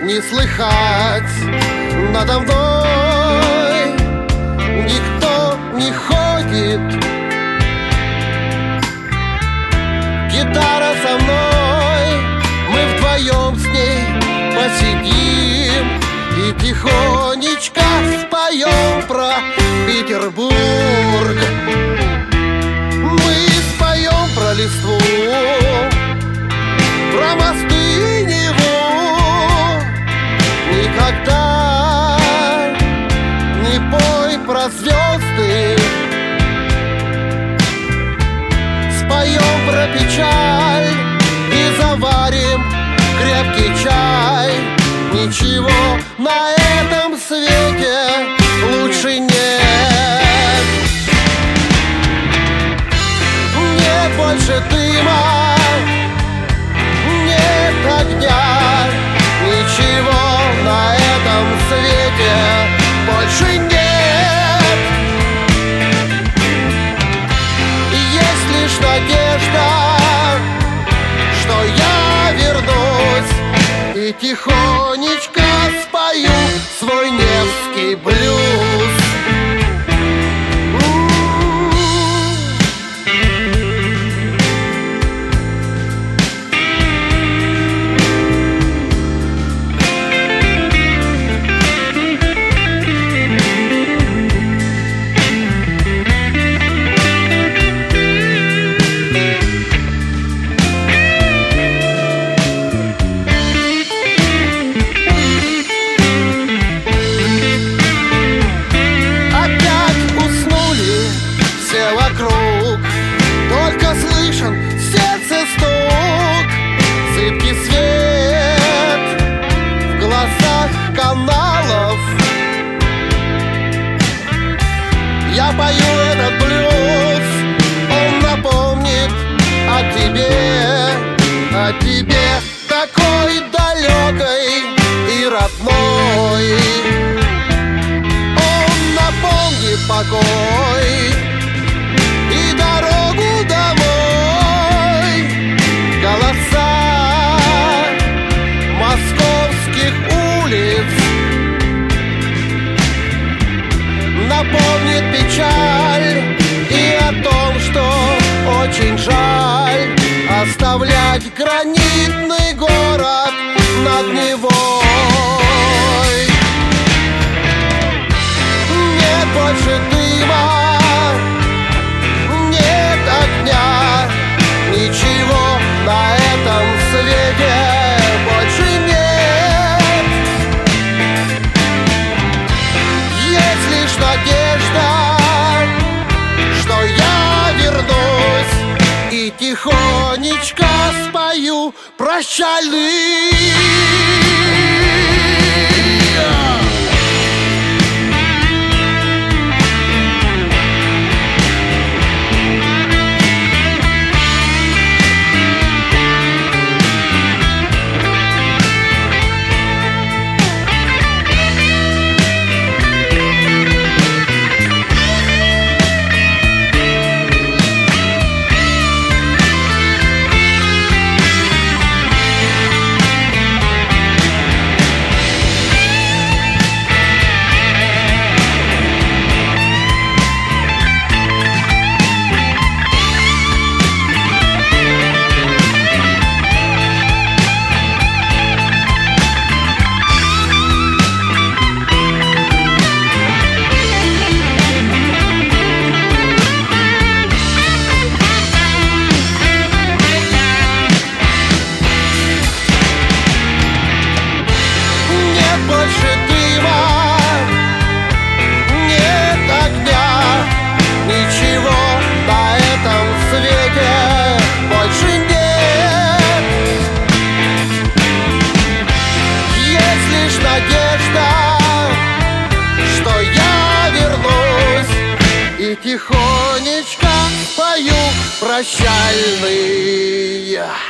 не слыхать надо мной. Никто не ходит, гитара со мной. Мы вдвоем с ней посидим и тихонечко споем про Петербург. Мы споем про листву, про мосты и Неву. Никогда не пой про звезды, споем про печаль и заварим крепкий чай. Ничего на этом свете лучше нет. Нет больше дыма, нет огня. Ничего на этом свете больше нет. Есть лишь надежда, что я вернусь и тихонечко спою свой невский блюз. Только слышен сердце стук, зыбкий свет в глазах каналов. Я пою этот блюз, он напомнит о тебе такой далекой и родной. Он напомнит покой и дорогу домой. Голоса московских улиц напомнит печаль и о том, что очень жаль оставлять гранитный город над Невой. Нет больше дыма, ничего на этом свете больше нет. Есть лишь надежда, что я вернусь и тихонечко спою прощальный. Тихонечко спою прощальный.